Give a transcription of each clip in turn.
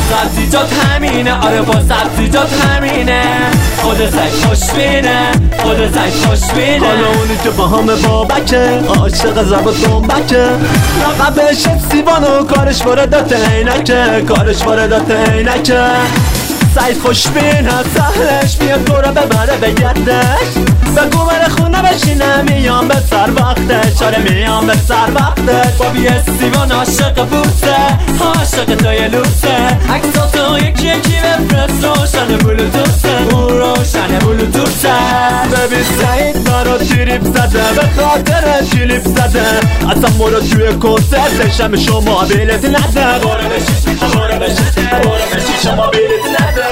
سبزیجات همینه، آره با سبزیجات همینه. خود سگ خوشبینه، خود سگ خوشبینه. حالا اونی که با همه بابکه، عاشق زب و دنبکه، لقبش سیوان و کارش واردات عینکه، کارش واردات عینکه. سعید خوشبینه، سهلش میاد دورا ببره بگردش، بگو بره خونه بشینه، میام به سر وقتش، آره میام به سر وقتش. بابی استیوان عاشق بوسه، عاشق توی لوسه. عکساتو یکی یکی بفرست، روشن بلوتوسه، اون روشن بلوتوسه. ببین سعید برا تریپ زده، به خاطر کلیپ زده، اصلا برو توی کنسرتش هم شما بیلت نده. برو بشیش، برو بشیش، برو بشیش، شما بیلت نده.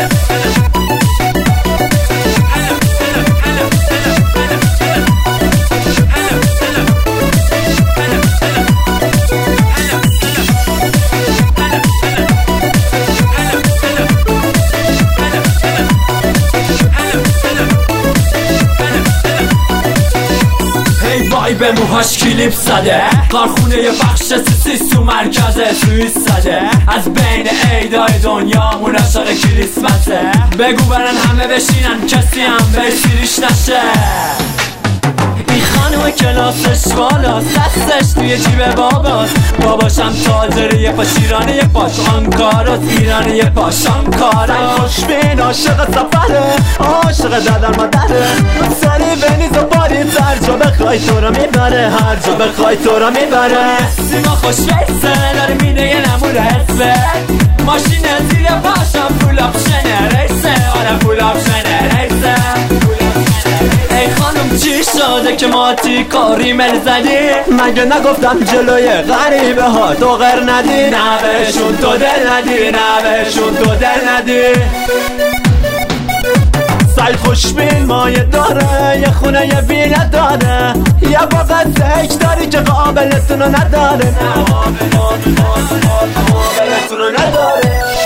به موهاش کلیپ زده، کارخونه یه بخش سیسیس تو مرکز سوئیس زده. از بین عیدای دنیامون عاشق کریسمسه، بگو برن همه بشینن کسی هم به سیریش نشه. این خانوم کلاسش بالاست، دستش توی جیب باباست، باباشم تاجره یه پاش ایرانه یه پاش آنکاراست، ایرانه یه پاش آنکاراست. خوشبین عاشق سفره، عاشق دادر مادره، سری بنیز و پاریز، هر جا بخوای تو رو میبره، هر جا بخوای تو رو میبره. سیما خوش بیسه، داره میده یه نمونه حسه، ماشین زیر پاشم فول آپشنه ریسه، آره فول آپشنه ریسه. ای خانم چی شده که ماتی کاری مل زدی؟ مگه نگفتم جلوی غریبه ها تو غیر ندی؟ نه بهشون تو دل ندی، نه بهشون تو دل ندی. سعید خوشبین مایه داره، یه خونه یه ویلا داره، یه باقت زک داری که قابلتونو نداره، قابلتونو نداره.